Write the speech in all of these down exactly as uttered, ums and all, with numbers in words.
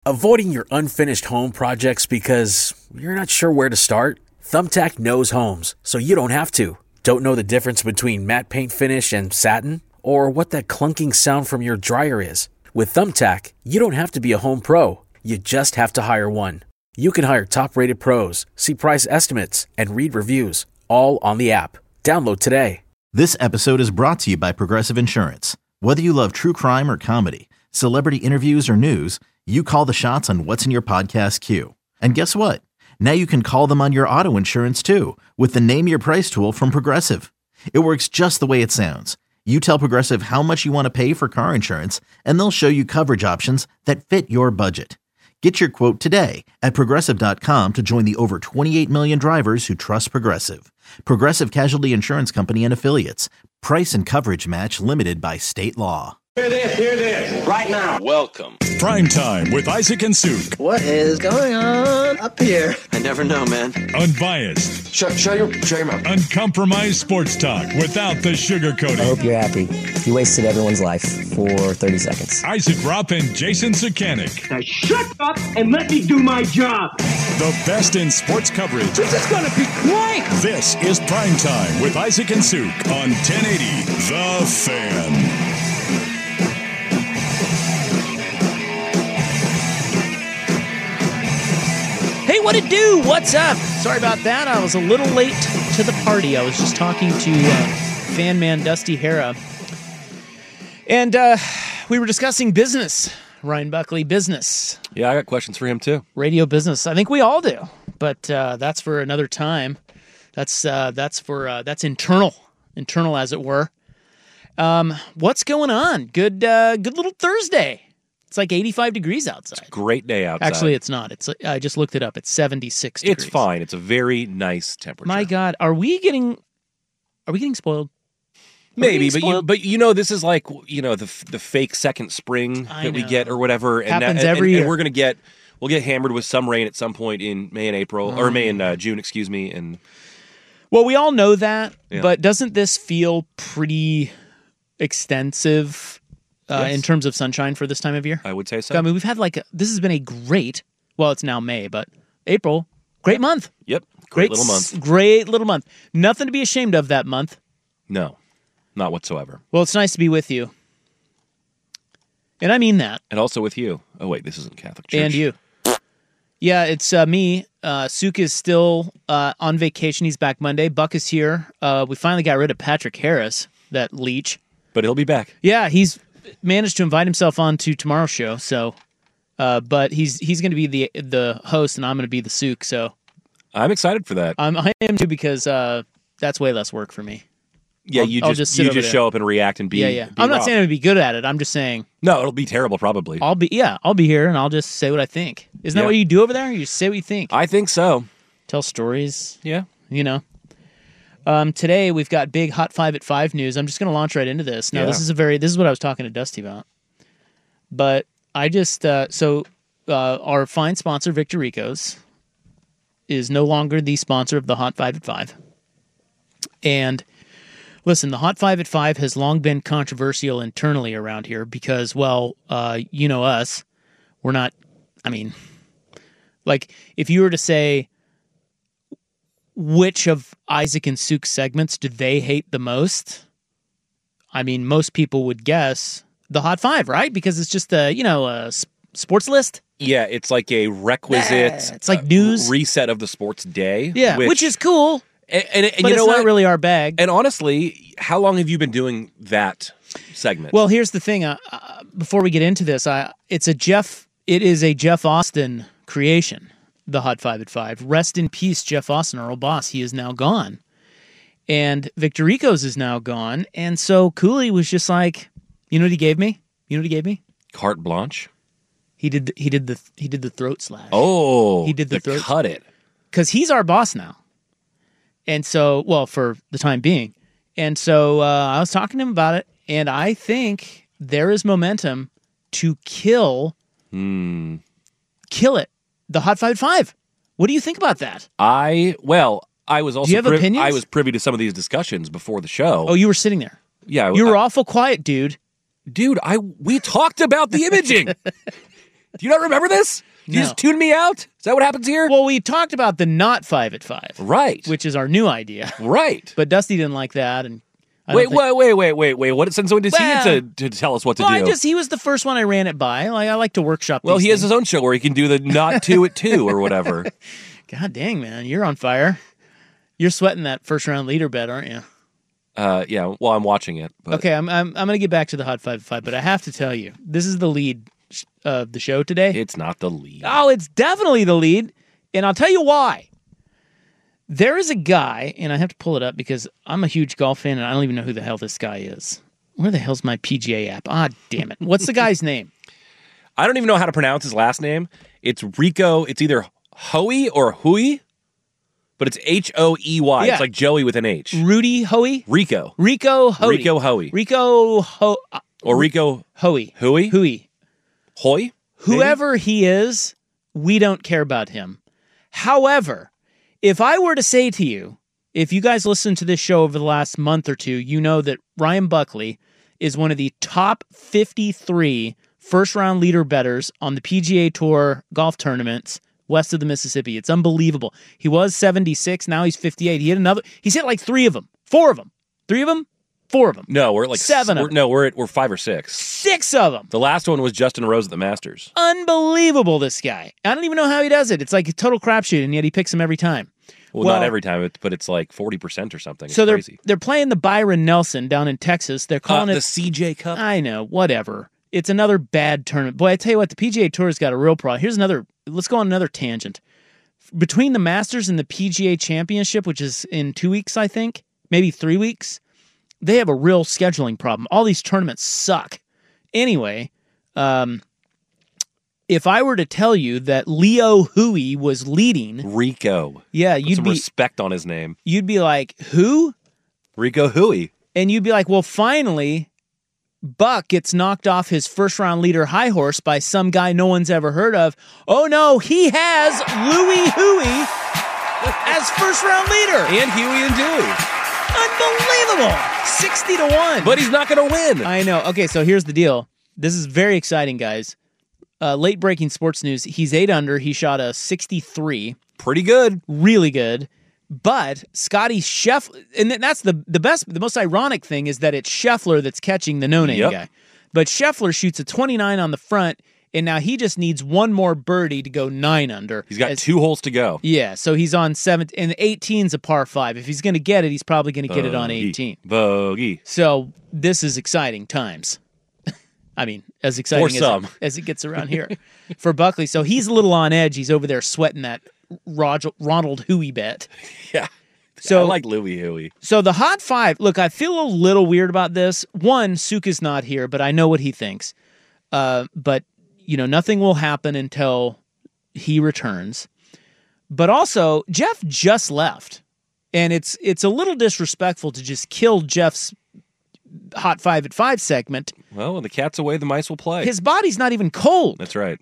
Avoiding your unfinished home projects because you're not sure where to start? Thumbtack knows homes, so you don't have to. Don't know the difference between matte paint finish and satin? Or what that clunking sound from your dryer is? With Thumbtack, you don't have to be a home pro. You just have to hire one. You can hire top-rated pros, see price estimates, and read reviews, all on the app. Download today. This episode is brought to you by Progressive Insurance. Whether you love true crime or comedy, celebrity interviews or news, you call the shots on what's in your podcast queue. And guess what? Now you can call them on your auto insurance too with the Name Your Price tool from Progressive. It works just the way it sounds. You tell Progressive how much you want to pay for car insurance, and they'll show you coverage options that fit your budget. Get your quote today at Progressive dot com to join the over twenty-eight million drivers who trust Progressive. Progressive Casualty Insurance Company and Affiliates. Price and coverage match limited by state law. Hear this, hear this, right now. Welcome. Prime Time with Isaac and Suk. What is going on up here? I never know, man. Unbiased. Shut, shut your, shut your mouth. Uncompromised sports talk without the sugarcoating. I hope you're happy. You wasted everyone's life for thirty seconds. Isaac Rupp and Jason Sukanik. Now shut up and let me do my job. The best in sports coverage. This is going to be great. This is Prime Time with Isaac and Suk on ten eighty The Fan. Hey, what it do? What's up? Sorry about that. I was a little late to the party. I was just talking to uh, fan man Dusty Hera. And uh, we were discussing business. Ryan Buckley, business. Yeah, I got questions for him too. Radio business. I think we all do. But uh, that's for another time. That's uh, that's for uh, that's internal. Internal, as it were. Um, what's going on? Good uh, good little Thursday. It's like eighty-five degrees outside. It's a great day outside. Actually, it's not. It's I just looked it up. It's seventy-six degrees. It's fine. It's a very nice temperature. My God, are we getting are we getting spoiled? Maybe, getting but you, spoiled? but you know, this is like, you know, the the fake second spring I that we know. get or whatever. And Happens that, and, every and, year. And we're gonna get we'll get hammered with some rain at some point in May and April, Oh. or May and uh, June, excuse me. And Well, we all know that, Yeah. but doesn't this feel pretty extensive uh, Yes. in terms of sunshine for this time of year? I would say so. I mean, we've had like a, this has been a great. Well, it's now May, but April, great month. Yep, great, little month. s- Great little month. Nothing to be ashamed of that month. No, not whatsoever. Well, it's nice to be with you, and I mean that. And also with you. Oh wait, this isn't Catholic Church. And you. Yeah, it's uh, me. Uh, Suk is still uh, on vacation. He's back Monday. Buck is here. Uh, we finally got rid of Patrick Harris, that leech. But he'll be back. Yeah, he's managed to invite himself on to tomorrow's show. So, uh, but he's he's going to be the the host, and I'm going to be the Suk. So I'm excited for that. I'm, I am too because uh, that's way less work for me. yeah, I'll- you I'll just, just sit you over just there. show up and react and be. yeah, yeah. be I'm not raw. saying I'm going to be good at it. I'm just saying No, it'll be terrible probably. I'll be yeah I'll be here and I'll just say what I think. Isn't that Yeah. what you do over there? You just say what you think. I think so. Tell stories. Yeah. You know. Um, today we've got big Hot Five at Five news. I'm just going to launch right into this. Now Yeah. this is a very this is what I was talking to Dusty about. But I just uh, so uh, our fine sponsor Victor Rico's is no longer the sponsor of the Hot Five at Five. And listen, the Hot Five at Five has long been controversial internally around here because, well, uh, you know us, we're not. I mean, like if you were to say, which of Isaac and Suk's segments do they hate the most? I mean, most people would guess the Hot Five, right? Because it's just a, you know, a s- sports list. Yeah, it's like a requisite. Yeah, it's like news. reset of the sports day. Yeah, which, is cool, and, and, and but you it's know not what? really our bag. And honestly, how long have you been doing that segment? Well, here's the thing. Uh, uh, before we get into this, I, it's a Jeff. It is a Jeff Austin creation. The Hot Five at Five. Rest in peace, Jeff Austin, our old boss. He is now gone, and Victor Rico's is now gone. And so Cooley was just like, you know what he gave me? You know what he gave me? Carte blanche. He did. The, he did the. He did the throat slash. Oh, He did the the throat- cut it. Because he's our boss now. And so, well, for the time being. And so uh, I was talking to him about it, and I think there is momentum to kill, Hmm. kill it. The Hot Five at Five. What do you think about that? I well, I was also you have priv- opinions? I was privy to some of these discussions before the show. Oh, you were sitting there. yeah, You were I- awful quiet, dude. dude. I we talked about the imaging. Do you not remember this? You No. just tuned me out? Is that what happens here? Well, we talked about the not five at five. Right. Which is our new idea. Right. But Dusty didn't like that. And I wait, don't think, wait, wait, wait, wait, wait. What send someone to see Well- you to, to tell us what to well, do? I just he was the first one I ran it by. Like I like to workshop. well, these he has things. his own show where he can do the not two at two or whatever. God dang, man, you're on fire. You're sweating that first round leader bet, aren't you? Uh, yeah. Well, I'm watching it. But Okay, I'm I'm I'm gonna get back to the hot five at five, but I have to tell you, this is the lead sh- of the show today. It's not the lead. Oh, it's definitely the lead, and I'll tell you why. There is a guy, and I have to pull it up because I'm a huge golf fan, and I don't even know who the hell this guy is. Where the hell's my P G A app? Ah, damn it! What's the guy's name? I don't even know how to pronounce his last name. It's Rico. It's either Hoey or Hui, but it's H O E Y. Yeah. It's like Joey with an H. Rudy Hoey? Rico. Rico Hoey. Rico Hoey. Rico Ho uh, Or Rico Hoey. Hui? Hoey. Hoy? Maybe? Whoever he is, we don't care about him. However, if I were to say to you, if you guys listen to this show over the last month or two, you know that Ryan Buckley is one of the top fifty-three first-round leader bettors on the P G A Tour golf tournaments west of the Mississippi. It's unbelievable. He was seventy-six, now he's fifty-eight. He hit another. He's hit like three of them, four of them, three of them, four of them, No, we're at like Seven of We're, them. no, we're at we're five or six. six of them. The last one was Justin Rose at the Masters. Unbelievable, this guy. I don't even know how he does it. It's like a total crapshoot, and yet he picks them every time. Well, Well- not every time, it- but it's like forty percent or something. It's So they're crazy. they're playing the Byron Nelson down in Texas. They're Uh, calling the it. C J Cup. I know, whatever. It's another bad tournament. Boy, I tell you what, the P G A Tour's got a real problem. Here's another. Let's go on another tangent. Between the Masters and the P G A Championship, which is in two weeks, I think, maybe three weeks, they have a real scheduling problem. All these tournaments suck. Anyway, um, if I were to tell you that Leo Hui was leading, Rico. yeah, Put you'd some be respect on his name. you'd be like, who? Rico Hui. And you'd be like, well, finally, Buck gets knocked off his first round leader high horse by some guy no one's ever heard of. Oh no, he has Louis Hui as first round leader. And Huey and Dewey. Unbelievable. sixty to one. But he's not going to win. I know. Okay, so here's the deal. This is very exciting, guys. Uh, late breaking sports news. He's eight under. He shot a sixty-three. Pretty good. Really good. But Scotty Scheffler, and that's the the best, the most ironic thing is that it's Scheffler that's catching the no-name Yep. guy. But Scheffler shoots a twenty-nine on the front, and now he just needs one more birdie to go nine under. He's got As- two holes to go. Yeah, so he's on seven, and eighteen's a par five. If he's going to get it, he's probably going to get it on Bogey. eighteen. Bogey. So this is exciting times. I mean, as exciting For as, some. It, as it gets around here for Buckley. So he's a little on edge. He's over there sweating that Rog- Ronald Hui bet. Yeah. So I like Louis Huey. So the hot five, look, I feel a little weird about this. One, Suk is not here, but I know what he thinks. Uh, but, you know, nothing will happen until he returns. But also, Jeff just left. And it's it's a little disrespectful to just kill Jeff's hot five at five segment. Well, when the cat's away, the mice will play. His body's not even cold. That's right.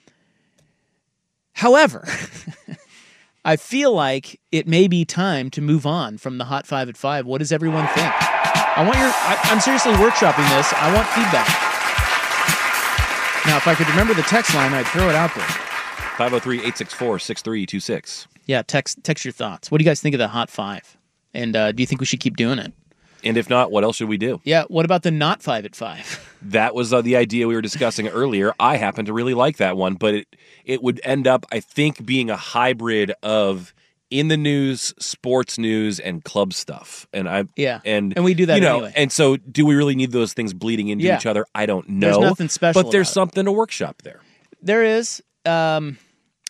However, I feel like it may be time to move on from the hot five at five. What does everyone think? I want your. I, I'm seriously workshopping this. I want feedback. Now, if I could remember the text line, I'd throw it out there. five oh three, eight six four, six three two six. Yeah, text text your thoughts. What do you guys think of the hot five? And uh, do you think we should keep doing it? And if not, what else should we do? Yeah. What about the not five at five? That was uh, the idea we were discussing earlier. I happen to really like that one, but it it would end up, I think, being a hybrid of in the news, sports news, and club stuff. And I Yeah. and And we do that you know. anyway. And so, do we really need those things bleeding into Yeah. each other? I don't know. There's nothing special but there's about it. something to workshop there. There is. Um,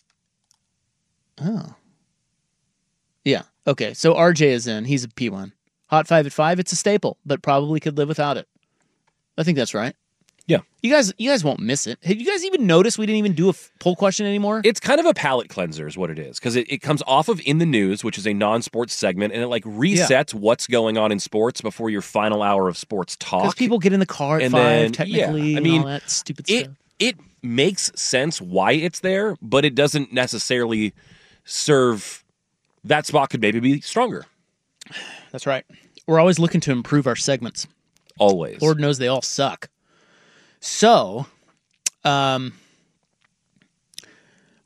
oh. Yeah. Okay. So R J is in. He's a P one. Hot five at five. It's a staple, but probably could live without it. I think that's right. Yeah. You guys, you guys won't miss it. Have you guys even noticed we didn't even do a f- poll question anymore? It's kind of a palate cleanser is what it is, because it, it comes off of In the News, which is a non-sports segment, and it like resets what's going on in sports before your final hour of sports Because talk. people get in the car at And five, then, technically, yeah, I and mean, all that stupid it stuff. it makes sense why it's there, but it doesn't necessarily serve. That spot could maybe be stronger. That's right. We're always looking to improve our segments. Always. Lord knows they all suck. So, um,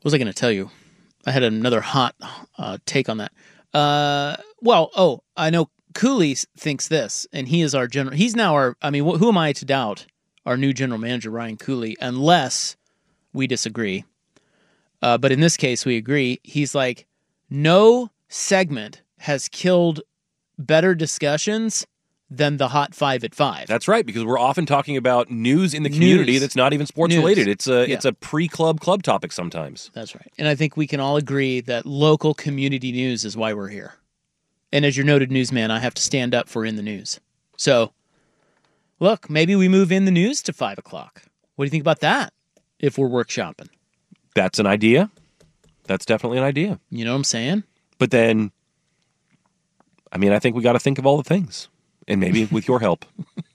What was I going to tell you? I had another hot uh, take on that. Uh, well, oh, I know Cooley thinks this, and he is our general. He's now our, I mean, wh- who am I to doubt our new general manager, Ryan Cooley, unless we disagree. Uh, but in this case, we agree. He's like, no segment has killed better discussions than the Hot Five at Five. That's right, because we're often talking about news in the community News. that's not even sports News. related. It's a Yeah. it's a pre-club club topic sometimes. That's right. And I think we can all agree that local community news is why we're here. And as your noted newsman, I have to stand up for In the News. So, look, maybe we move In the News to five o'clock. What do you think about that if we're workshopping? That's an idea. That's definitely an idea. You know what I'm saying? But then, I mean, I think we got to think of all the things. And maybe with your help.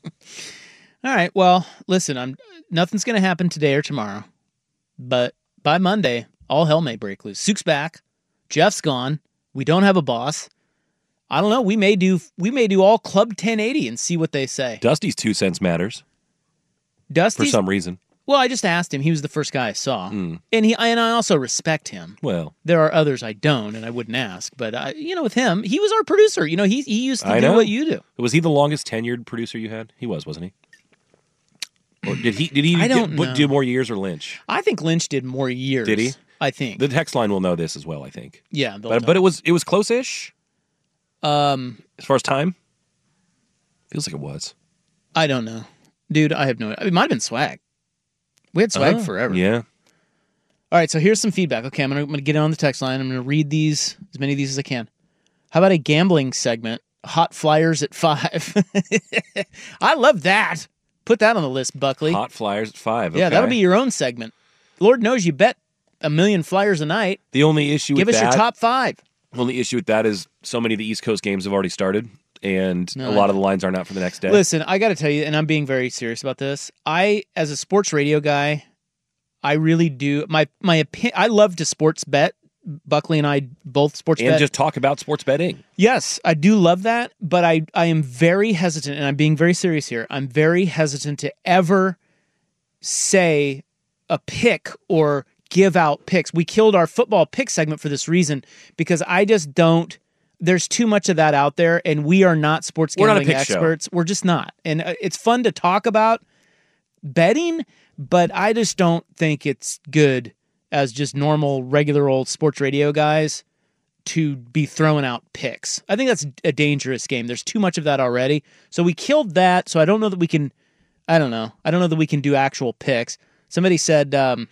All right. Well, listen, I'm nothing's going to happen today or tomorrow. But by Monday, all hell may break loose. Sook's back. Jeff's gone. We don't have a boss. I don't know. We may do we may do all Club ten eighty and see what they say. Dusty's two cents matters Dusty's, for some reason. Well, I just asked him. He was the first guy I saw. Mm. And he and I also respect him. Well, There are others I don't, and I wouldn't ask. But, I, you know, with him, he was our producer. You know, he, he used to I do know. what you do. Was he the longest tenured producer you had? He was, wasn't he? Or did he Did he I don't do, know. do more years or Lynch? I think Lynch did more years. Did he? I think. The text line will know this as well, I think. yeah. they'll But know. but it was it was close-ish um, as far as time. Feels like it was. I don't know. Dude, I have no idea. It might have been Swag. We had Swag Oh, forever. Yeah. All right, so here's some feedback. Okay, I'm going to get on the text line. I'm going to read these, as many of these as I can. How about a gambling segment? Hot Flyers at five. I love that. Put that on the list, Buckley. Hot Flyers at five. Yeah, okay. that'll be your own segment. Lord knows you bet a million Flyers a night. The only issue Give with us that, your top five. only issue with that is so many of the East Coast games have already started, and No, a I lot know. of the lines aren't out for the next day. Listen, I got to tell you, and I'm being very serious about this. I, as a sports radio guy, I really do. My my opinion. I love to sports bet. Buckley and I both sports and bet. just talk about sports betting. Yes, I do love that, but I, I am very hesitant, and I'm being very serious here. I'm very hesitant to ever say a pick or give out picks. We killed our football pick segment for this reason, because I just don't, there's too much of that out there, and we are not sports We're not a gambling pick show. experts. We're just not. And uh, it's fun to talk about betting, but I just don't think it's good as just normal, regular old sports radio guys to be throwing out picks. I think that's a dangerous game. There's too much of that already. So we killed that. So I don't know that we can, I don't know. I don't know that we can do actual picks. Somebody said, um,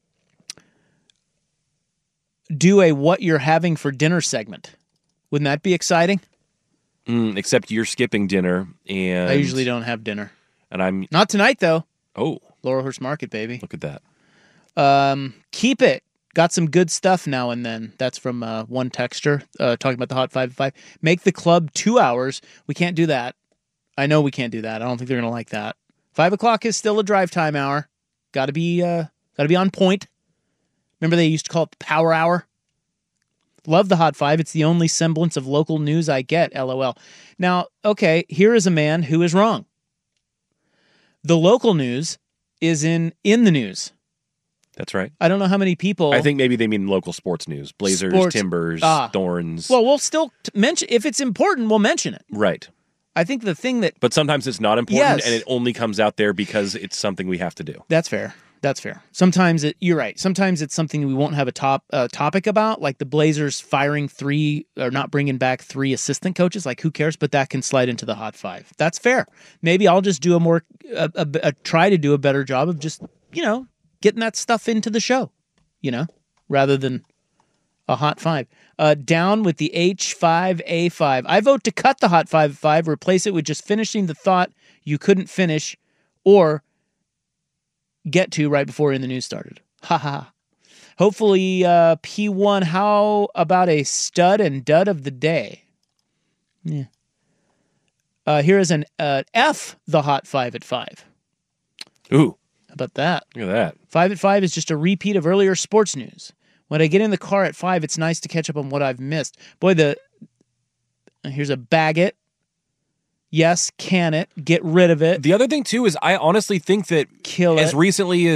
do a what you're having for dinner segment. Wouldn't that be exciting? Mm, except you're skipping dinner, and I usually don't have dinner. And I'm Not tonight, though. oh, Laurelhurst Market, baby. look at that. Um, keep it. Got some good stuff now and then. That's from uh, one texter uh, talking about the Hot Five at Five. Make the club two hours. We can't do that. I know we can't do that. I don't think they're gonna like that. Five o'clock is still a drive time hour. Got to be, uh, got to be on point. Remember they used to call it the Power Hour. Love the Hot Five. It's the only semblance of local news I get. LOL. Now, okay, here is a man who is wrong. The local news is in in the news. That's right. I don't know how many people. I think maybe they mean local sports news. Blazers, Sports- Timbers, ah. Thorns. Well, we'll still t- mention if it's important. We'll mention it. right. I think the thing that But sometimes it's not important, Yes. and it only comes out there because it's something we have to do. that's fair. That's fair. Sometimes it. You're right. Sometimes it's something we won't have a top uh, topic about, like the Blazers firing three or not bringing back three assistant coaches. Like who cares? But that can slide into the Hot Five. That's fair. Maybe I'll just do a more a, a, a try to do a better job of just you know getting that stuff into the show. You know, rather than a Hot Five. Uh, down with the H five A five. I vote to cut the Hot Five Five, replace it with just finishing the thought you couldn't finish or get to right before In the News started. Ha ha. Hopefully, uh, P one, how about a stud and dud of the day? Yeah. Uh, here is an uh, F the Hot Five at Five. Ooh, How about that? look at that. Five at Five is just a repeat of earlier sports news. When I get in the car at five, it's nice to catch up on what I've missed. Boy, the here's a bag it. Yes, can it. Get rid of it. The other thing, too, is I honestly think that Kill as it. recently as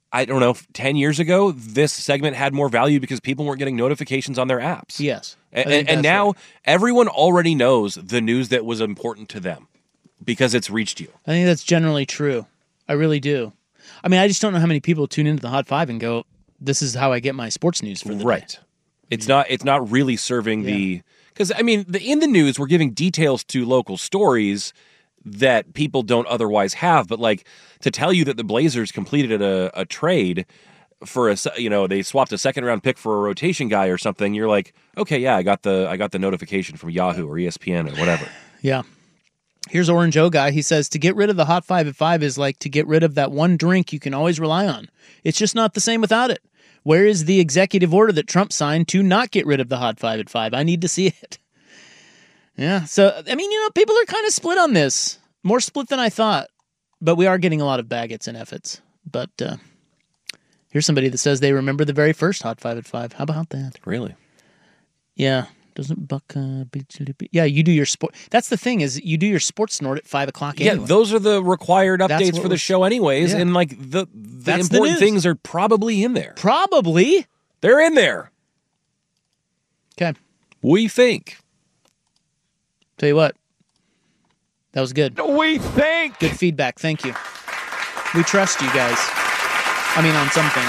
I don't know, ten years ago, this segment had more value because people weren't getting notifications on their apps. Yes. And, and, and now right. everyone already knows the news that was important to them because it's reached you. I think that's generally true. I really do. I mean, I just don't know how many people tune into the Hot Five and go, this is how I get my sports news for the right. day. It's not It's not really serving yeah. the... Because, I mean, the, in the news, we're giving details to local stories that people don't otherwise have. But, like, to tell you that the Blazers completed a, a trade for a, you know, they swapped a second round pick for a rotation guy or something, you're like, okay, yeah, I got the I got the notification from Yahoo or E S P N or whatever. Yeah. Here's Orange O Guy. He says, to get rid of the Hot Five at Five is like to get rid of that one drink you can always rely on. It's just not the same without it. Where is the executive order that Trump signed to not get rid of the Hot Five at Five? I need to see it. Yeah, so, I mean, you know, people are kind of split on this. More split than I thought. But we are getting a lot of Baggett's and Effetts. But uh, here's somebody that says they remember the very first Hot Five at Five. How about that? Really? Yeah. Doesn't Buck... Uh, yeah, you do your sport... That's the thing, is you do your sports snort at five o'clock Yeah, anyway. those are the required updates for the was, show anyways. Yeah. And, like, the, the That's important the things are probably in there. Probably? They're in there. Okay. We think. Tell you what. That was good. We think. Good feedback. Thank you. We trust you guys. I mean, on some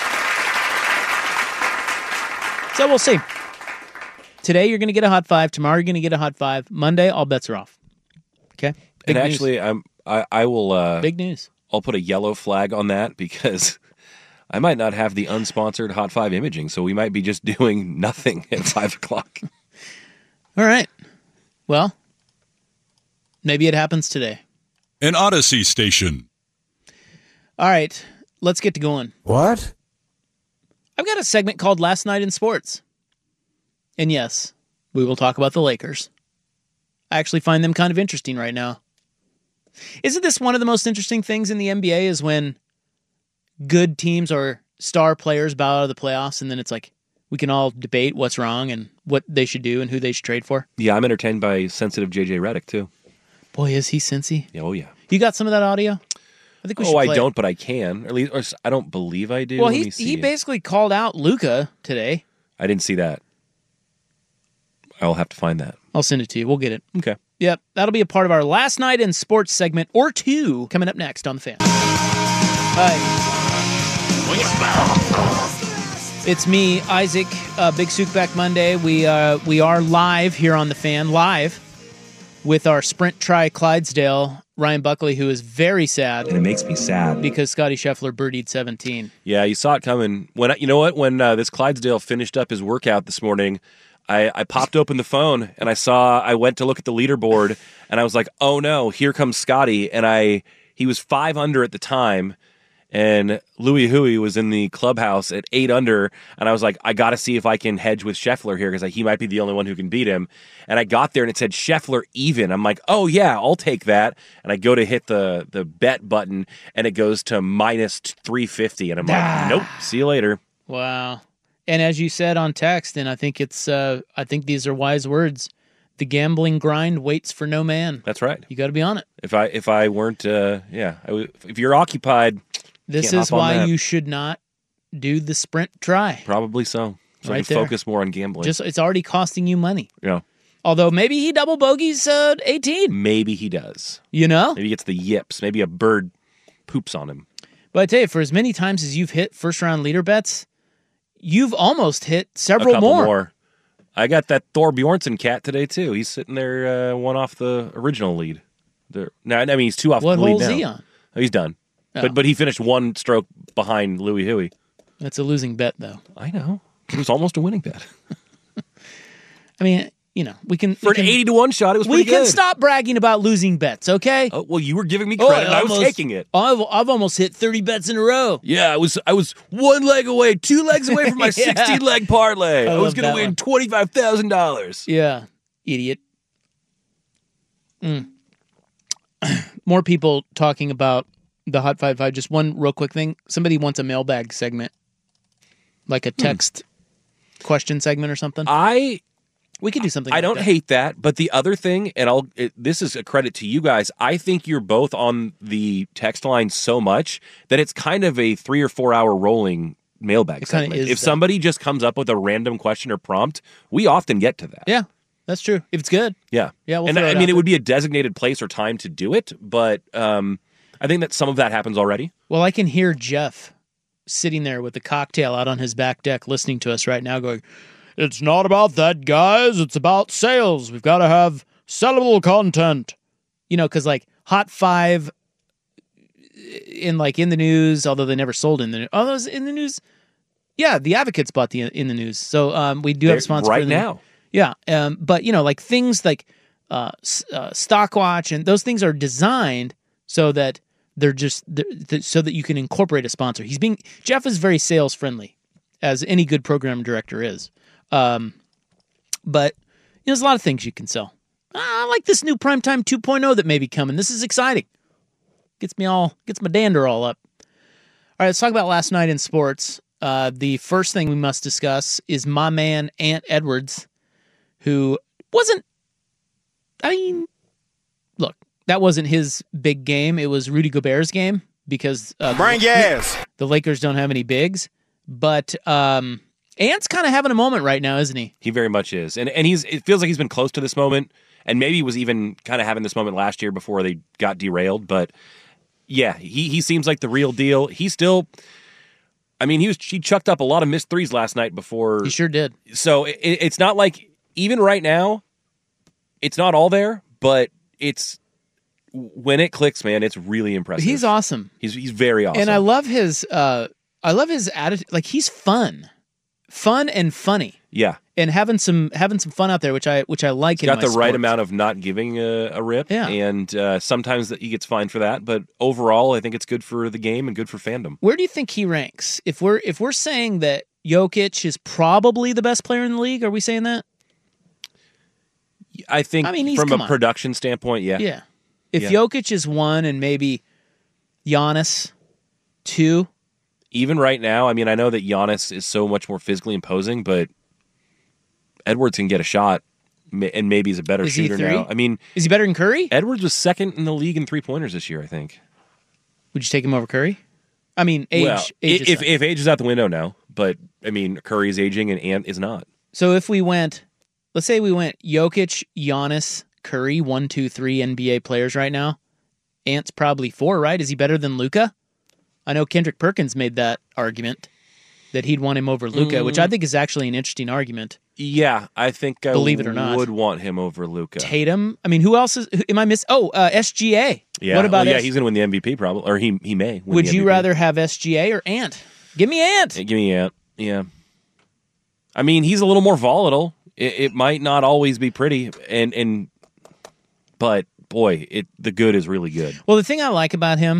things. So we'll see. Today you're going to get a Hot Five. Tomorrow you're going to get a Hot Five. Monday, all bets are off. Okay? and Big actually, news. I'm, I, I will... Uh, Big news. I'll put a yellow flag on that because I might not have the unsponsored Hot Five imaging, so we might be just doing nothing at five o'clock. All right. Well, maybe it happens today. An Odyssey station. All right. Let's get to going. What? I've got a segment called Last Night in Sports. And yes, we will talk about the Lakers. I actually find them kind of interesting right now. Isn't this one of the most interesting things in the N B A is when good teams or star players bow out of the playoffs and then it's like we can all debate what's wrong and what they should do and who they should trade for? Yeah, I'm entertained by sensitive J J Redick, too. Boy, is he cincy. Yeah, oh, yeah. You got some of that audio? I think we should Oh, I play don't, it. but I can. Or at least or I don't believe I do. Well, Let he me see. he basically called out Luka today. I didn't see that. I'll have to find that. I'll send it to you. We'll get it. Okay. Yep, that'll be a part of our Last Night in Sports segment or two coming up next on The Fan. Hi. It's me, Isaac, uh, Big Souk Back Monday. We, uh, we are live here on The Fan, live with our Sprint Tri Clydesdale, Ryan Buckley, who is very sad. And it makes me sad. Because Scotty Scheffler birdied seventeen. Yeah, you saw it coming. When I, You know what? When uh, this Clydesdale finished up his workout this morning, I, I popped open the phone and I saw, I went to look at the leaderboard and I was like, oh no, here comes Scotty. And I, he was five under at the time and Louis Hui was in the clubhouse at eight under. And I was like, I got to see if I can hedge with Scheffler here because he might be the only one who can beat him. And I got there and it said Scheffler even. I'm like, oh yeah, I'll take that. And I go to hit the, the bet button and it goes to minus three fifty. And I'm like, nope, see you later. Wow. And as you said on text, and I think it's, uh, I think these are wise words. The gambling grind waits for no man. That's right. You got to be on it. If I if I weren't, uh, yeah, I w- if you're occupied, this can't is hop on why that. you should not do the Sprint Tri. Probably so. So Right I can there. focus more on gambling. Just it's already costing you money. yeah, Although maybe he double bogeys uh, eighteen. maybe he does. You know. Maybe he gets the yips. Maybe a bird poops on him. But I tell you, for as many times as you've hit first round leader bets, you've almost hit A several couple more. more. I got that Thor Bjornsson cat today too. He's sitting there, uh, one off the original lead. There, now, I mean, he's two off What the lead hole's now. he on? Oh, he's done. Oh. But but he finished one stroke behind Louis Hui. That's a losing bet, though. I know. It was almost a winning bet. I mean, you know, we can For we an can, eighty to one shot, it was we pretty can good. stop bragging about losing bets, okay? Oh, well, you were giving me Oh, credit. and I was almost- taking it. I've, I've almost hit thirty bets in a row. Yeah, I was I was one leg away, two legs away from my Yeah. sixteen leg parlay. I I, love was going that to win one. twenty five thousand dollars. Yeah, idiot. Mm. More people talking about the Hot Five Five. Just one real quick thing. Somebody wants a mailbag segment, like a text question segment or something. I We could do something I like don't that. hate that, but the other thing, and I'll it, this is a credit to you guys, I think you're both on the text line so much that it's kind of a three or four hour rolling mailbag It kinda segment. is If that. somebody just comes up with a random question or prompt, we often get to that. Yeah, that's true. If it's good. Yeah. Yeah, we'll and throw I it mean, out it would be a designated place or time to do it, but um, I think that some of that happens already. Well, I can hear Jeff sitting there with a cocktail out on his back deck listening to us right now going, it's not about that, guys. It's about sales. We've got to have sellable content. You know, because like Hot Five in like in the news, although they never sold in the news. Oh, those in the news? Yeah, the Advocates bought the in the news. So um, we do have They're- a sponsor right for the- now. Yeah, um, but you know, like things like uh, s- uh, Stockwatch and those things are designed so that they're just they're, th- so that you can incorporate a sponsor. He's being Jeff is very sales friendly, as any good program director is. Um, but you know, there's a lot of things you can sell. I like this new Primetime two point oh that may be coming. This is exciting. Gets me all gets my dander all up. All right, let's talk about last night in sports. Uh, the first thing we must discuss is my man Ant Edwards, who wasn't. I mean, look, that wasn't his big game. It was Rudy Gobert's game because uh, Bring your ass. the Lakers don't have any bigs. But um, Ant's kind of having a moment right now, isn't he? He very much is. And and he's it feels like he's been close to this moment, and maybe was even kind of having this moment last year before they got derailed. But yeah, he, he seems like the real deal. He still, I mean, he was he chucked up a lot of missed threes last night before. He sure did. So it, it's not like, even right now, it's not all there, but it's, when it clicks, man, it's really impressive. He's awesome. He's he's very awesome. And I love his uh I love his attitude. Like, he's fun. Fun and funny. yeah. And having some having some fun out there, which I which I like in Got my the right sports. amount of not giving a, a rip, Yeah. and uh, sometimes that he gets fined for that. But overall, I think it's good for the game and good for fandom. Where do you think he ranks? If we're if we're saying that Jokic is probably the best player in the league, are we saying that? I think I mean, he's- from come a on. production standpoint, yeah. Yeah. If Yeah. Jokic is one and maybe Giannis two, Even right now, I mean, I know that Giannis is so much more physically imposing, but Edwards can get a shot, ma- and maybe he's a better Is he shooter three? now. I mean, is he better than Curry? Edwards was second in the league in three-pointers this year, I think. Would you take him over Curry? I mean, age. well, age if, aside. if age is out the window now, but, I mean, Curry's aging and Ant is not. So if we went, let's say we went Jokic, Giannis, Curry, one, two, three N B A players right now. Ant's probably four, right? Is he better than Luka? I know Kendrick Perkins made that argument that he'd want him over Luka, which I think is actually an interesting argument. Yeah, I think I Believe it or not. would want him over Luka. Tatum. I mean, who else is? Who, am I miss? Oh, uh, S G A. Yeah, What about? well, yeah, S- he's going to win the M V P probably, or he he may. Win Would the you M V P. rather have S G A or Ant? Give me Ant. Give me Ant. Yeah. I mean, he's a little more volatile. It, it might not always be pretty, and and but boy, it the good is really good. Well, the thing I like about him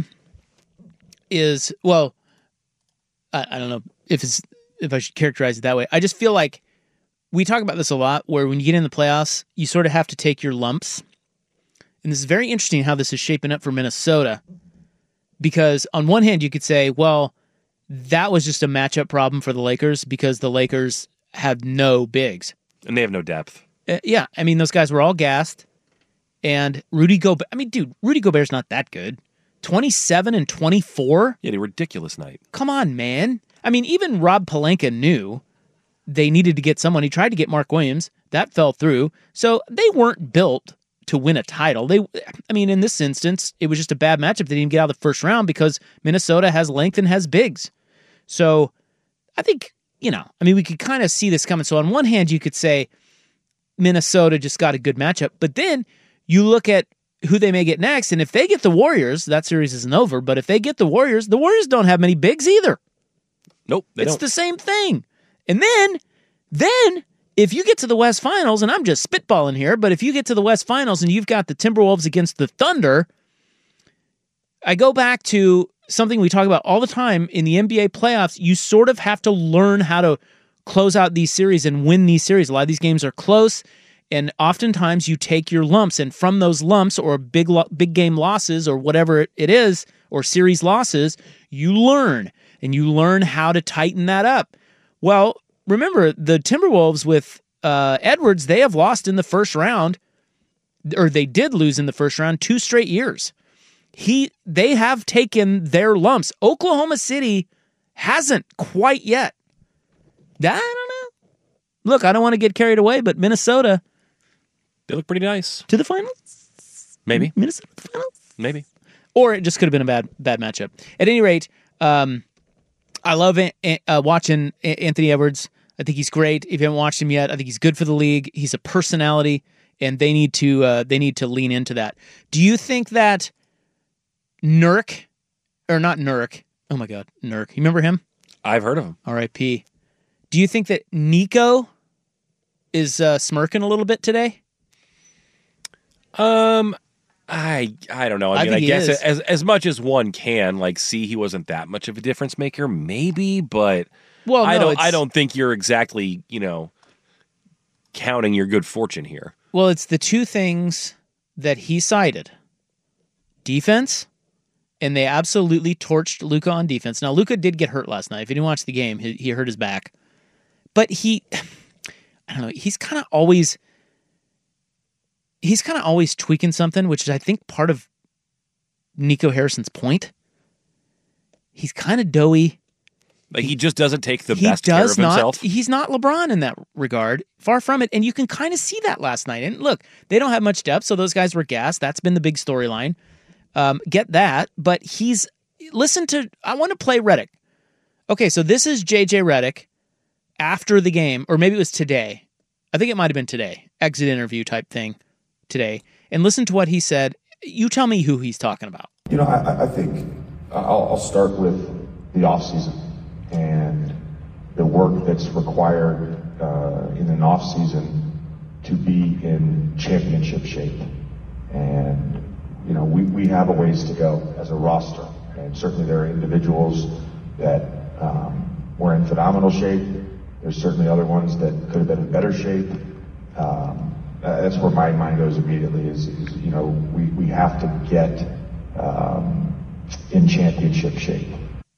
is, well, I, I don't know if it's if I should characterize it that way. I just feel like we talk about this a lot, where when you get in the playoffs, you sort of have to take your lumps. And this is very interesting how this is shaping up for Minnesota, because on one hand, you could say, well, that was just a matchup problem for the Lakers because the Lakers have no bigs. And they have no depth. Uh, yeah, I mean, those guys were all gassed. And Rudy Gobert, I mean, dude, Rudy Gobert's not that good. twenty-seven and twenty-four? Yeah, a ridiculous night. Come on, man. I mean, even Rob Pelinka knew they needed to get someone. He tried to get Mark Williams. That fell through. So they weren't built to win a title. They, I mean, in this instance, it was just a bad matchup. They didn't get out of the first round because Minnesota has length and has bigs. So I think, you know, I mean, we could kind of see this coming. So on one hand, you could say Minnesota just got a good matchup. But then you look at who they may get next, and if they get the Warriors, that series isn't over. But if they get the Warriors, the Warriors don't have many bigs either. Nope, they It's don't. the same thing. And then, then if you get to the West Finals, and I'm just spitballing here, but if you get to the West Finals and you've got the Timberwolves against the Thunder, I go back to something we talk about all the time in the N B A playoffs. You sort of have to learn how to close out these series and win these series. A lot of these games are close, and oftentimes you take your lumps, and from those lumps or big lo- big game losses or whatever it is, or series losses, you learn, and you learn how to tighten that up. Well, remember the Timberwolves with uh, Edwards, they have lost in the first round, or they did lose in the first round two straight years. He, they have taken their lumps. Oklahoma City hasn't quite yet. I don't know. Look, I don't want to get carried away, but Minnesota, they look pretty nice. To the finals? Maybe. Minnesota to the finals? Maybe. Or it just could have been a bad bad matchup. At any rate, um, I love uh, watching Anthony Edwards. I think he's great. If you haven't watched him yet, I think he's good for the league. He's a personality, and they need to uh, they need to lean into that. Do you think that Nurk, or not Nurk? Oh my God, Nurk. You remember him? I've heard of him. R I P Do you think that Nico is uh, smirking a little bit today? Um. I I don't know. I, I mean, I think he guess is. as as much as one can, like, see he wasn't that much of a difference maker, maybe, but well, I no, don't. it's- I don't think you're exactly, you know, counting your good fortune here. Well, it's the two things that he cited: defense, and they absolutely torched Luka on defense. Now, Luka did get hurt last night. If you didn't watch the game, he, he hurt his back, but he, I don't know. He's kind of always. He's kind of always tweaking something, which is, I think, part of Nico Harrison's point. He's kind of doughy. Like, he just doesn't take the he best care does of not, himself. He's not LeBron in that regard. Far from it. And you can kind of see that last night. And look, they don't have much depth, so those guys were gassed. That's been the big storyline. Um, get that. But he's... Listen to... I want to play Redick. Okay, so this is J J Redick after the game, or maybe it was today. I think it might have been today. Exit interview type thing. Today, and listen to what he said. You tell me who he's talking about. You know, I, I think I'll, I'll start with the offseason and the work that's required uh, in an offseason to be in championship shape. And, you know, we, we have a ways to go as a roster. And certainly there are individuals that um, were in phenomenal shape. There's certainly other ones that could have been in better shape. Um, Uh, that's where my mind goes immediately is, is you know, we, we have to get um, in championship shape.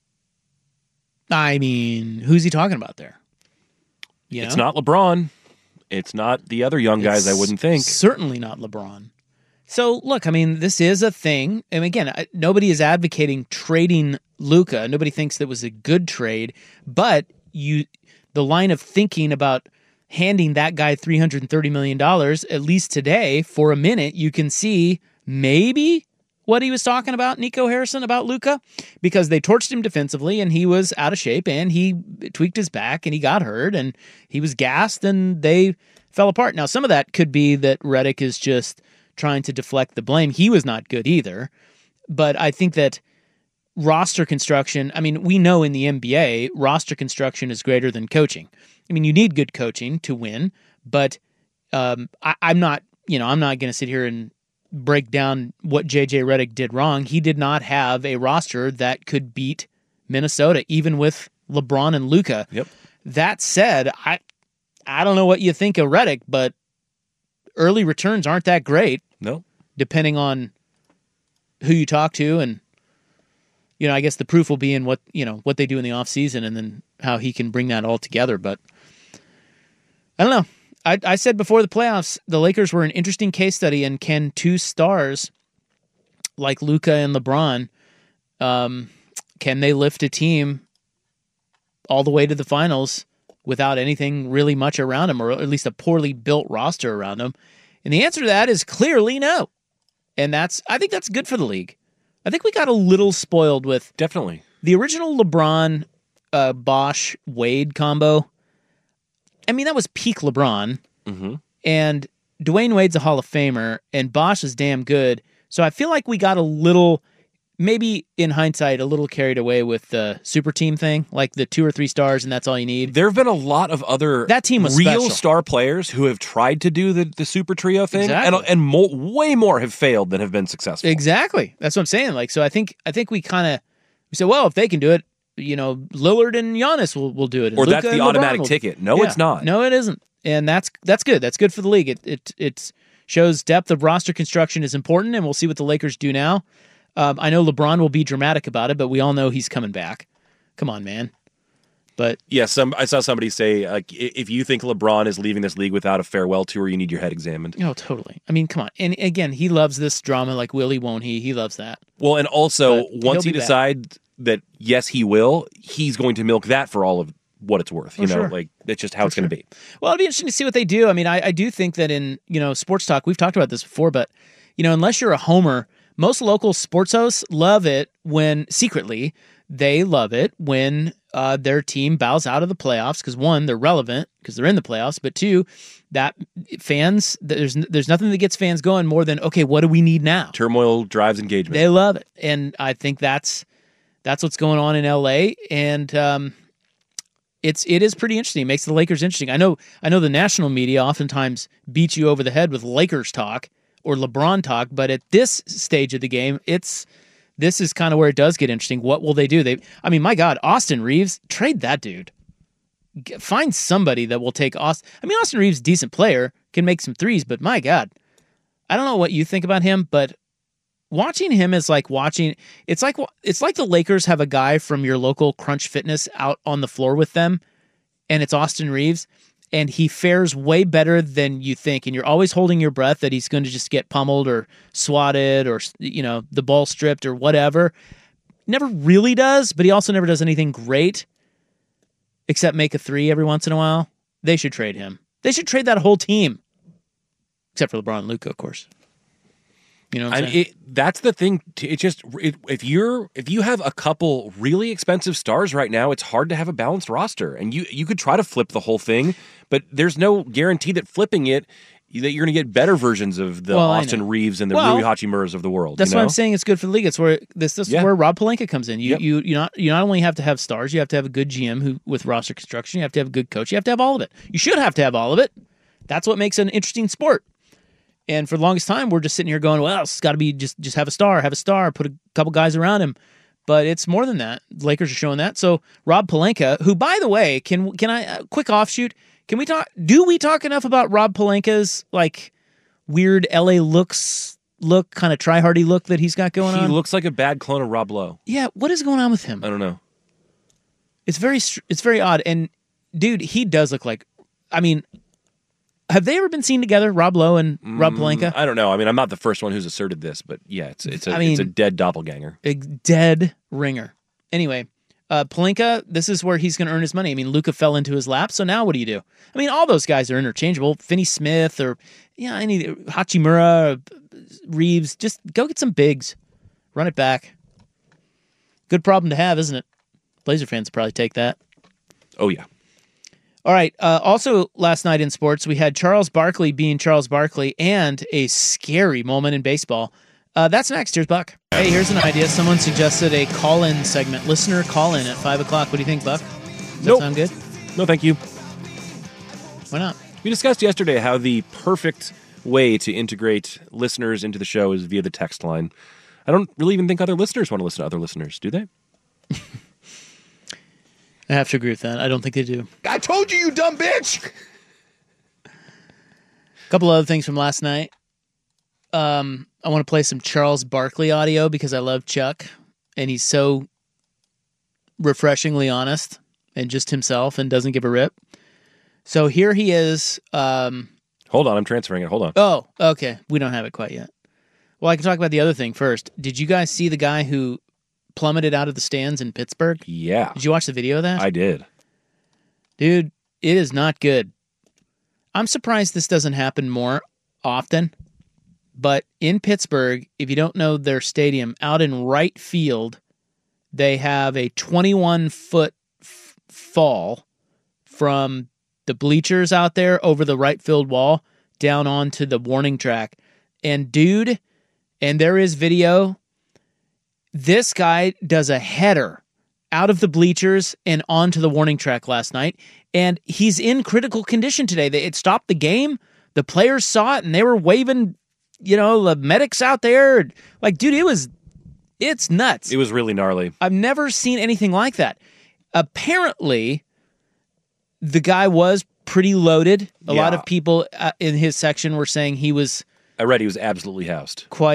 I mean, who's he talking about there? You It's know? not LeBron. It's not the other young guys, It's I wouldn't think. Certainly not LeBron. So, look, I mean, this is a thing. And again, I- nobody is advocating trading Luka. Nobody thinks that was a good trade. But you, the line of thinking about handing that guy three hundred thirty million dollars, at least today, for a minute, you can see maybe what he was talking about, Nico Harrison, about Luka, because they torched him defensively and he was out of shape and he tweaked his back and he got hurt and he was gassed and they fell apart. Now, some of that could be that Redick is just trying to deflect the blame. He was not good either. But I think that roster construction, I mean, we know in the N B A, roster construction is greater than coaching. I mean, you need good coaching to win, but um, I, I'm not, you know, I'm not going to sit here and break down what J J Redick did wrong. He did not have a roster that could beat Minnesota, even with LeBron and Luka. Yep. That said, I I don't know what you think of Redick, but early returns aren't that great. No. Depending on who you talk to, and you know, I guess the proof will be in what you know what they do in the offseason and then how he can bring that all together. But I don't know. I, I said before the playoffs, the Lakers were an interesting case study, and can two stars like Luka and LeBron, um, can they lift a team all the way to the finals without anything really much around them, or at least a poorly built roster around them? And the answer to that is clearly no. And that's I think that's good for the league. I think we got a little spoiled with Definitely. the original LeBron, uh, Bosh, Wade combo. I mean, that was peak LeBron. Mm-hmm. And Dwayne Wade's a Hall of Famer, and Bosh is damn good. So I feel like we got a little, maybe in hindsight, a little carried away with the super team thing, like the two or three stars, and that's all you need. There have been a lot of other That team was real special. star players who have tried to do the, the super trio thing, Exactly. and and mo- way more have failed than have been successful. Exactly. That's what I'm saying. Like, so I think I think we kind of we said, well, if they can do it, you know, Lillard and Giannis will will do it, and Or Luka that's the and LeBron automatic will- ticket. No, Yeah. it's not. No, it isn't. And that's that's good. That's good for the league. It it it shows depth of roster construction is important, and we'll see what the Lakers do now. Um, I know LeBron will be dramatic about it, but we all know he's coming back. Come on, man. But yeah, some I saw somebody say like, if you think LeBron is leaving this league without a farewell tour, you need your head examined. Oh, totally. I mean, come on. And again, he loves this drama. Like, will he? Won't he? He loves that. Well, and also But once he he'll be decides that yes, he will, he's going to milk that for all of what it's worth. You For know, sure. like that's just how it's going to be. Well, it'll be interesting to see what they do. I mean, I, I do think that in, you know, sports talk, we've talked about this before, but, you know, unless you're a homer, most local sports hosts love it when, secretly, they love it when uh, their team bows out of the playoffs because, one, they're relevant because they're in the playoffs, but two, that fans, there's there's nothing that gets fans going more than, okay, what do we need now? Turmoil drives engagement. They love it. And I think that's that's what's going on in L A, and um, it's it is pretty interesting. It makes the Lakers interesting. I know I know the national media oftentimes beats you over the head with Lakers talk or LeBron talk, but at this stage of the game, it's this is kind of where it does get interesting. What will they do? They, I mean, my God, Austin Reeves, trade that dude. Get, find somebody that will take Austin. I mean, Austin Reeves, decent player, can make some threes, but my God, I don't know what you think about him, but watching him is like watching. It's like it's like the Lakers have a guy from your local Crunch Fitness out on the floor with them, and it's Austin Reeves. And he fares way better than you think. And you're always holding your breath that he's going to just get pummeled or swatted or, you know, the ball stripped or whatever. Never really does, but he also never does anything great except make a three every once in a while. They should trade him. They should trade that whole team. Except for LeBron and Luka, of course. You know what I'm I saying? mean, it, that's the thing. It just it, if you're if you have a couple really expensive stars right now, it's hard to have a balanced roster. And you you could try to flip the whole thing, but there's no guarantee that flipping it that you're going to get better versions of the Well, I Austin know. Reeves and the Well, Rui Hachimuras of the world. That's you know? why I'm saying it's good for the league. It's where this, this Yeah. is where Rob Pelinka comes in. You Yep. you you not you not only have to have stars, you have to have a good G M who with roster construction. You have to have a good coach. You have to have all of it. You should have to have all of it. That's what makes it an interesting sport. And for the longest time, we're just sitting here going, "Well, it's got to be just just have a star, have a star, put a couple guys around him." But it's more than that. The Lakers are showing that. So Rob Pelinka, who, by the way, can can I uh, quick offshoot? Can we talk? Do we talk enough about Rob Pelinka's like weird L A looks look, kind of try-hardy look that he's got going he on? looks like a bad clone of Rob Lowe. Yeah, what is going on with him? I don't know. It's very str- it's very odd. And dude, he does look like. I mean, have they ever been seen together, Rob Lowe and Rob Pelinka? I don't know. I mean, I'm not the first one who's asserted this, but yeah, it's it's a I mean- it's a dead doppelganger. A dead ringer. Anyway, uh, Pelinka, this is where he's going to earn his money. I mean, Luka fell into his lap, so now what do you do? I mean, all those guys are interchangeable. Finney Smith or yeah, any Hachimura, Reeves. Just go get some bigs, run it back. Good problem to have, isn't it? Blazer fans probably take that. Oh yeah. All right. Uh, also, last night in sports, we had Charles Barkley being Charles Barkley and a scary moment in baseball. Uh, that's next. Here's Buck. Hey, here's an idea. Someone suggested a call-in segment, listener call-in at five o'clock. What do you think, Buck? Does Nope. that sound good? No, thank you. Why not? We discussed yesterday how the perfect way to integrate listeners into the show is via the text line. I don't really even think other listeners want to listen to other listeners, do they? I have to agree with that. I don't think they do. I told you, you dumb bitch! A couple other things from last night. Um, I want to play some Charles Barkley audio because I love Chuck, and he's so refreshingly honest and just himself and doesn't give a rip. So here he is. Um, Hold on, I'm transferring it. Hold on. oh, okay. We don't have it quite yet. Well, I can talk about the other thing first. Did you guys see the guy who plummeted out of the stands in Pittsburgh? Yeah. Did you watch the video of that? I did. Dude, it is not good. I'm surprised this doesn't happen more often. But in Pittsburgh, if you don't know their stadium, out in right field, they have a twenty-one foot f- fall from the bleachers out there over the right field wall down onto the warning track. And dude, and there is video, this guy does a header out of the bleachers and onto the warning track last night. And he's in critical condition today. They, it stopped the game. The players saw it and they were waving, you know, the medics out there. Like, dude, it was, it's nuts. It was really gnarly. I've never seen anything like that. Apparently, the guy was pretty loaded. A lot Yeah. of people uh, in his section were saying he was I read he was absolutely housed. quite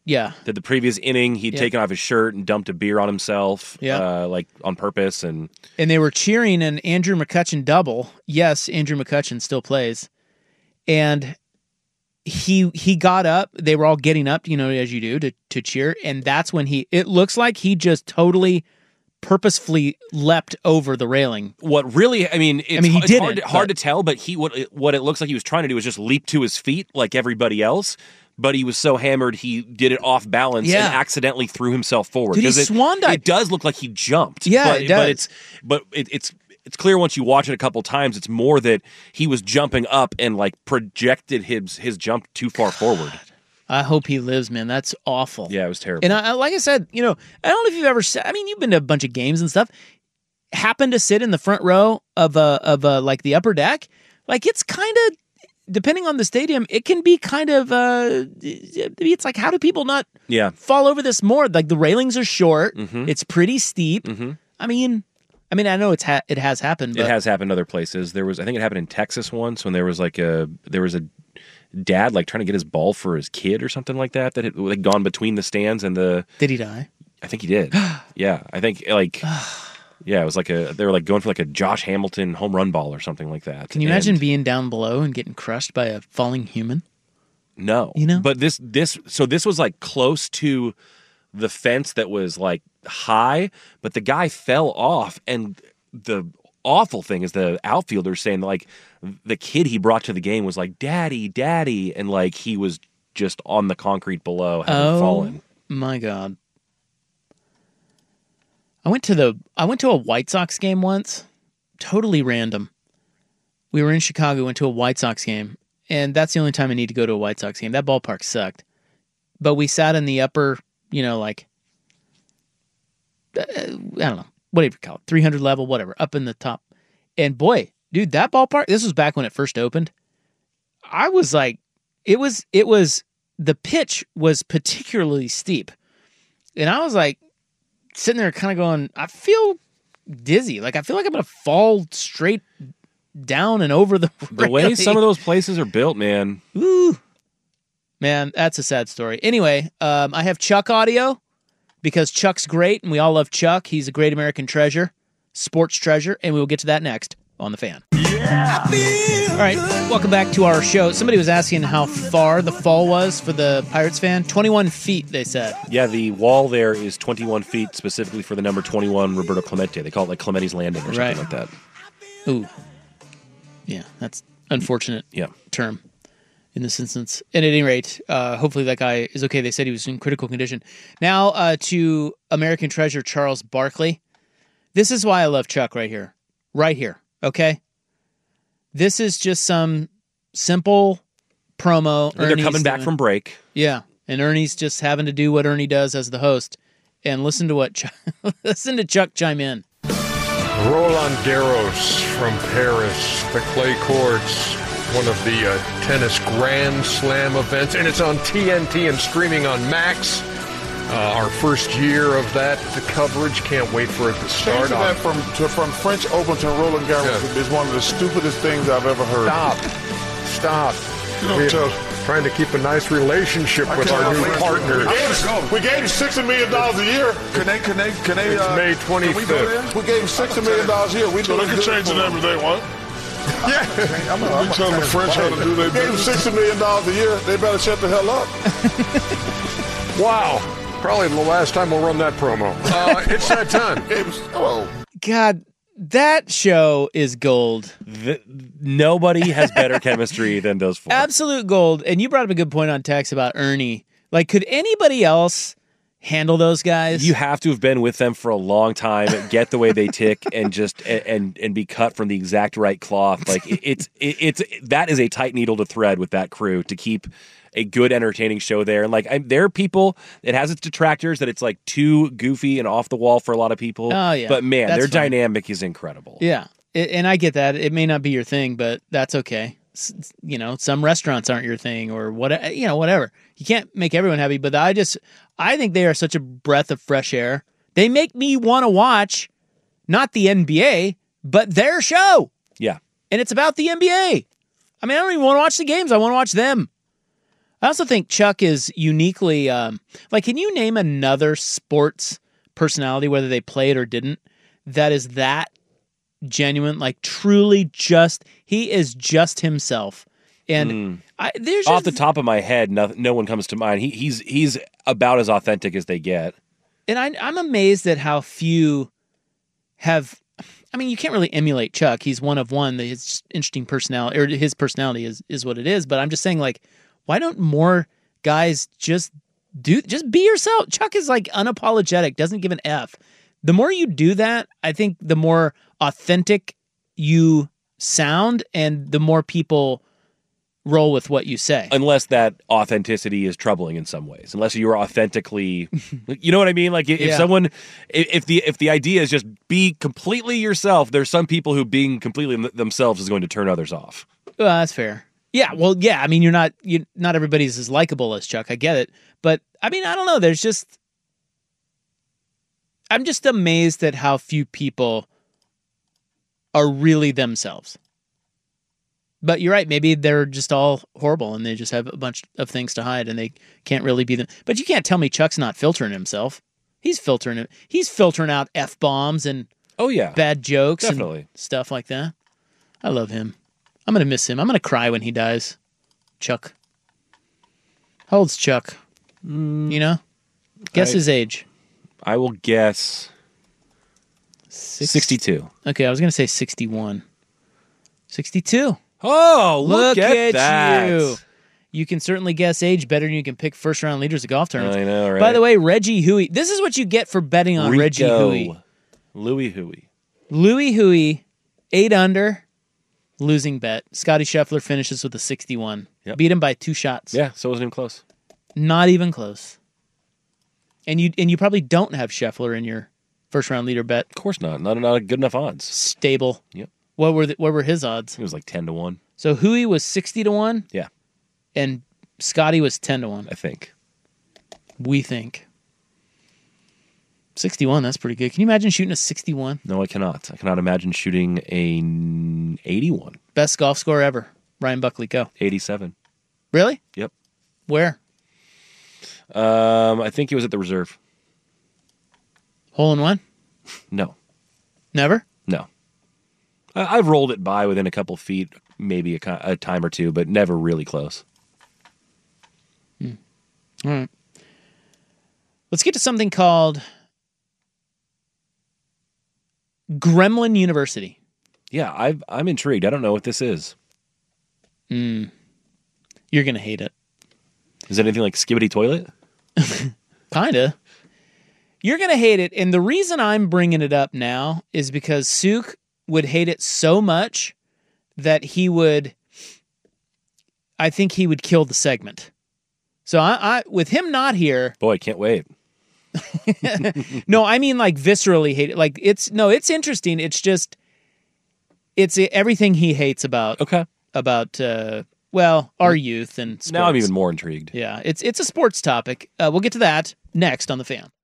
Yeah. That the previous inning he'd Yeah. taken off his shirt and dumped a beer on himself, Yeah. uh, like on purpose, and And they were cheering an Andrew McCutchen double. Yes, Andrew McCutchen still plays. And he he got up. They were all getting up, you know, as you do, to, to cheer. And that's when he, it looks like he just totally purposefully leapt over the railing. what really, I mean, it's, I mean, he it's didn't, hard, to, hard but- to tell, but he what it, what it looks like he was trying to do was just leap to his feet like everybody else. But he was so hammered, he did it off balance Yeah. and accidentally threw himself forward. Dude, he 'Cause it, swan dived. It does look like he jumped. Yeah, but, it does. But it's but it, it's it's clear once you watch it a couple times, it's more that he was jumping up and like projected his his jump too far forward. I hope he lives, man. That's awful. Yeah, it was terrible. And I, I- like I said, you know, I don't know if you've ever said, I mean, you've been to a bunch of games and stuff. Happen to sit in the front row of a, of a, like the upper deck. Like it's kind of, depending on the stadium, it can be kind of, uh, it's like, how do people not yeah. fall over this more? Like the railings are short. Mhm. It's pretty steep. Mhm. I mean, I mean, I know it's ha- it has happened. But It has happened other places. There was, I think it happened in Texas once when there was like a there was a dad like trying to get his ball for his kid or something like that that had like gone between the stands and the. Did he die? I think he did. Yeah, I think like. Yeah, it was like a they were like going for like a Josh Hamilton home run ball or something like that. Can you And- imagine being down below and getting crushed by a falling human? No, You know? But this this so this was like close to the fence that was like high, but the guy fell off, and the awful thing is the outfielder saying like the kid he brought to the game was like daddy, daddy, and like he was just on the concrete below having Oh fallen. my God. I went to the I went to a White Sox game once. Totally random. We were in Chicago, went to a White Sox game, and that's the only time I need to go to a White Sox game. That ballpark sucked. But we sat in the upper, you know, like uh, I don't know, whatever you call it, three hundred level, whatever, up in the top. And boy, dude, that ballpark, this was back when it first opened. I was like, it was it was the pitch was particularly steep. And I was like, sitting there kind of going, I feel dizzy. Like, I feel like I'm going to fall straight down and over the The way railing. some of those places are built, man. Ooh. Man, that's a sad story. Anyway, um, I have Chuck audio because Chuck's great, and we all love Chuck. He's a great American treasure, sports treasure, and we will get to that next on The Fan. Yeah! All right, welcome back to our show. Somebody was asking how far the fall was for the Pirates fan. twenty-one feet, they said. Yeah, the wall there is twenty-one feet specifically for the number twenty-one Roberto Clemente. They call it like Clemente's Landing or something Right. like that. Ooh. Yeah, that's unfortunate Yeah. term in this instance. At any rate, uh, hopefully that guy is okay. They said he was in critical condition. Now uh, to American treasure Charles Barkley. This is why I love Chuck right here. Right here, okay? This is just some simple promo. They're Ernie's coming back doing. from break. Yeah, and Ernie's just having to do what Ernie does as the host. And listen to what Chuck, listen to Chuck chime in. Roland Garros from Paris, the clay courts, one of the uh, tennis Grand Slam events, and it's on T N T and streaming on Max. Uh, our first year of that coverage, can't wait for it to start. Changing that from to, from French Open to Roland Garros Yeah. is one of the stupidest things I've ever heard. Stop, stop. You don't We're tell- trying to keep a nice relationship with can't our new wait. partner. We gave, him, we gave him sixty million dollars a year. Can they? Can they? Can they? It's uh, May can we go twenty-fifth. there? We gave him sixty million dollars a year. We So they doing can good change it for them. whenever they want. Yeah. We telling the French how to do their We gave him business. sixty million dollars a year. They better shut the hell up. Wow. Probably the last time we'll run that promo. Uh, it's that time. Gave him- oh. God, that show is gold. The, nobody has better chemistry than those four. Absolute gold. And you brought up a good point on text about Ernie. Like, could anybody else handle those guys? You have to have been with them for a long time, get the way they tick, and just and and be cut from the exact right cloth. Like it, it's it, it's that is a tight needle to thread with that crew to keep a good, entertaining show there. And like I, there are people, it has its detractors that it's like too goofy and off the wall for a lot of people. Oh, yeah. But man, That's their fine. dynamic is incredible. Yeah. It, and I get that. It may not be your thing, but that's okay. S- you know, some restaurants aren't your thing or what, you know, whatever. You can't make everyone happy, but I just, I think they are such a breath of fresh air. They make me want to watch not the N B A, but their show. Yeah. And it's about the N B A. I mean, I don't even want to watch the games. I want to watch them. I also think Chuck is uniquely um, like. Can you name another sports personality, whether they played or didn't, that is that genuine? Like truly, just he is just himself. And Mm. I, there's Off just, the top of my head, no, no one comes to mind. He, he's he's about as authentic as they get. and I, I'm amazed at how few have. I mean, you can't really emulate Chuck. He's one of one. His interesting personality, or his personality is is what it is. But I'm just saying, like, why don't more guys just do just be yourself? Chuck is like unapologetic, doesn't give an F. The more you do that, I think the more authentic you sound, and the more people roll with what you say. Unless that authenticity is troubling in some ways. Unless you're authentically, you know what I mean? Like if Yeah. someone, if if the if the idea is just be completely yourself, there's some people who being completely th- themselves is going to turn others off. Well, that's fair. Yeah, well, yeah. I mean, you're not you. Not everybody's as likable as Chuck. I get it, but I mean, I don't know. There's just, I'm just amazed at how few people are really themselves. But you're right. Maybe they're just all horrible and they just have a bunch of things to hide and they can't really be them. But you can't tell me Chuck's not filtering himself. He's filtering it. He's filtering out F bombs and oh yeah, bad jokes definitely and stuff like that. I love him. I'm gonna miss him. I'm gonna cry when he dies. Chuck. How old's Chuck? Mm, you know? Guess I, his age. I will guess Six, sixty-two. Okay, I was gonna say sixty-one. sixty-two. Oh, look, Look at, at that. you. You can certainly guess age better than you can pick first round leaders of golf tournaments. I know, right? By the way, Reggie Huey. This is what you get for betting on Rico. Reggie Huey. Louis Huey. Louis Huey, eight under, losing bet. Scotty Scheffler finishes with a sixty-one. Yep. Beat him by two shots. Yeah, so it wasn't even close. Not even close. And you and you probably don't have Scheffler in your first round leader bet. Of course not. Not not good enough odds. Stable. Yep. What were the, what were his odds? It was like ten to one. So Huey was sixty to one. Yeah. And Scotty was ten to one. I think. We think. sixty-one, that's pretty good. Can you imagine shooting a sixty-one? No, I cannot. I cannot imagine shooting a eighty-one. Best golf score ever. Ryan Buckley, go. eighty-seven. Really? Yep. Where? Um, I think it was at the reserve. Hole in one? No. Never? No. I, I've rolled it by within a couple feet, maybe a, a time or two, but never really close. Hmm. All right. Let's get to something called Gremlin University. Yeah, I've, I'm intrigued. I don't know what this is. Mm. You're going to hate it. Is it anything like Skibbity Toilet? Kinda. You're going to hate it. And the reason I'm bringing it up now is because Suk would hate it so much that he would, I think he would kill the segment. So I, I with him not here. Boy, can't wait. No, I mean like viscerally hate it. Like it's, no, it's interesting. It's just, it's everything he hates about, okay. about, uh, well, our youth and sports. Now I'm even more intrigued. Yeah, it's it's a sports topic. Uh, we'll get to that next on The Fan.